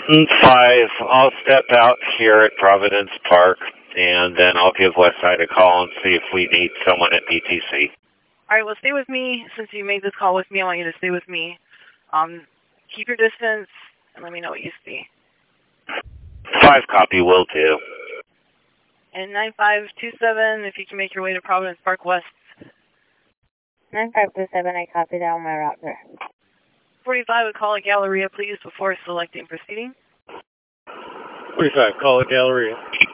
5, I'll step out here at Providence Park, and then I'll give Westside a call and see if we need someone at PTC. All right, well, stay with me. Since you made this call with me, I want you to stay with me. Keep your distance, and let me know what you see. 5 copy, will do. And 9527, if you can make your way to Providence Park West. 9527, I copy that on my router. 45 would call a Galleria, please, before selecting proceeding. 45, call a Galleria.